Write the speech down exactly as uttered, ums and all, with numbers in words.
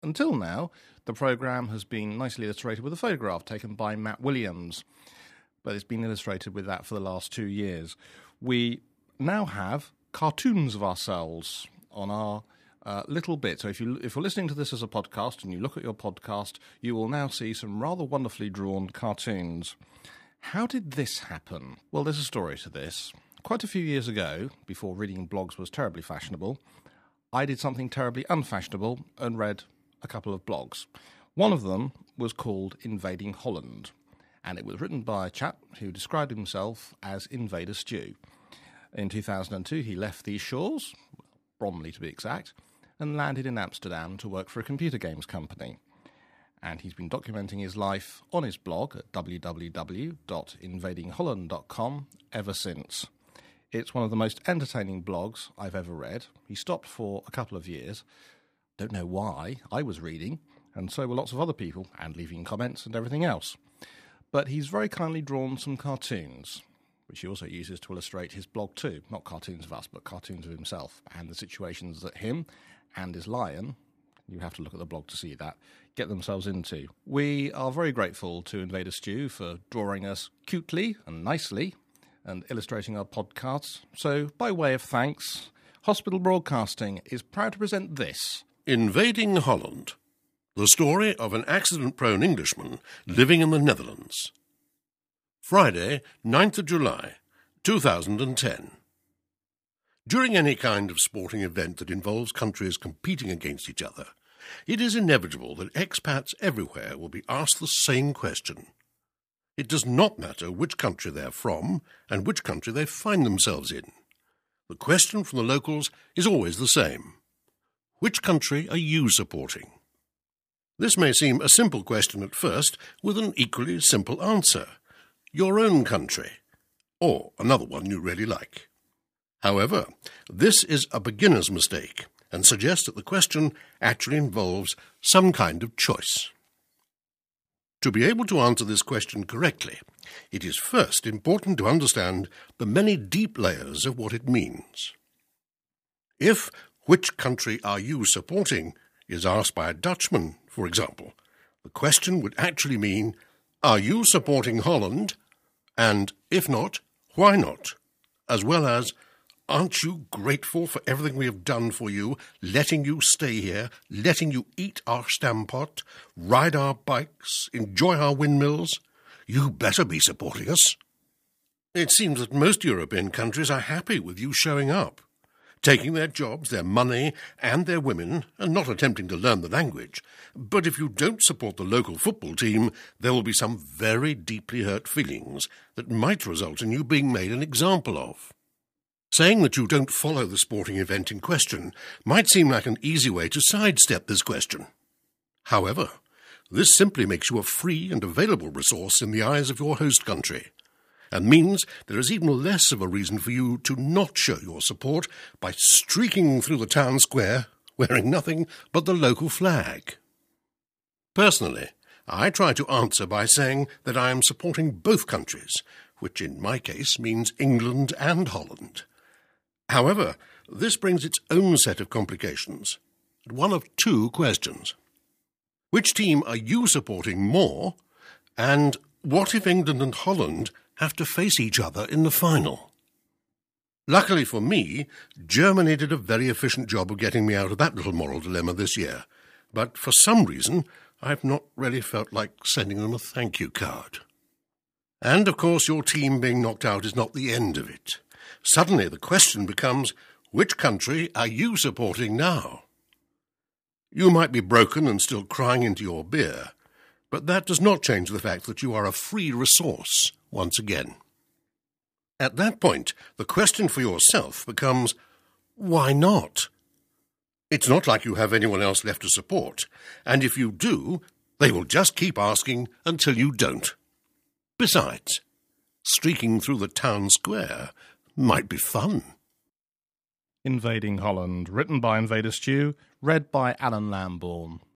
Until now, the programme has been nicely illustrated with a photograph taken by Matt Williams, but it's been illustrated with that for the last two years. We now have cartoons of ourselves on our uh, little bit. So if, you, if you're listening to this as a podcast and you look at your podcast, you will now see some rather wonderfully drawn cartoons. How did this happen? Well, there's a story to this. Quite a few years ago, before reading blogs was terribly fashionable, I did something terribly unfashionable and read a couple of blogs. One of them was called Invading Holland, and it was written by a chap who described himself as Invader Stew. In two thousand two, he left these shores, Bromley to be exact, and landed in Amsterdam to work for a computer games company. And he's been documenting his life on his blog at w w w dot invading holland dot com ever since. It's one of the most entertaining blogs I've ever read. He stopped for a couple of years. Don't know why. I was reading, and so were lots of other people, and leaving comments and everything else. But he's very kindly drawn some cartoons, which he also uses to illustrate his blog too. Not cartoons of us, but cartoons of himself, and the situations that him and his lion, you have to look at the blog to see that, get themselves into. We are very grateful to Invader Stew for drawing us cutely and nicely and illustrating our podcasts. So, by way of thanks, Hospital Broadcasting is proud to present this. Invading Holland, the story of an accident-prone Englishman living in the Netherlands. Friday, ninth of July, two thousand ten. During any kind of sporting event that involves countries competing against each other, it is inevitable that expats everywhere will be asked the same question. It does not matter which country they are from and which country they find themselves in. The question from the locals is always the same. Which country are you supporting? This may seem a simple question at first, with an equally simple answer. Your own country, or another one you really like. However, this is a beginner's mistake and suggests that the question actually involves some kind of choice. To be able to answer this question correctly, it is first important to understand the many deep layers of what it means. If "which country are you supporting?" is asked by a Dutchman, for example, the question would actually mean, are you supporting Holland? And if not, why not? As well as, aren't you grateful for everything we have done for you, letting you stay here, letting you eat our stampot, ride our bikes, enjoy our windmills? You better be supporting us. It seems that most European countries are happy with you showing up, taking their jobs, their money, and their women, and not attempting to learn the language. But if you don't support the local football team, there will be some very deeply hurt feelings that might result in you being made an example of. Saying that you don't follow the sporting event in question might seem like an easy way to sidestep this question. However, this simply makes you a free and available resource in the eyes of your host country, and means there is even less of a reason for you to not show your support by streaking through the town square wearing nothing but the local flag. Personally, I try to answer by saying that I am supporting both countries, which in my case means England and Holland. However, this brings its own set of complications, one of two questions. Which team are you supporting more? And what if England and Holland have to face each other in the final? Luckily for me, Germany did a very efficient job of getting me out of that little moral dilemma this year, but for some reason I've not really felt like sending them a thank you card. And of course your team being knocked out is not the end of it. Suddenly the question becomes, which country are you supporting now? You might be broken and still crying into your beer, but that does not change the fact that you are a free resource once again. At that point, the question for yourself becomes, why not? It's not like you have anyone else left to support, and if you do, they will just keep asking until you don't. Besides, streaking through the town square might be fun. Invading Holland, written by Invader Stew, read by Alan Lambourne.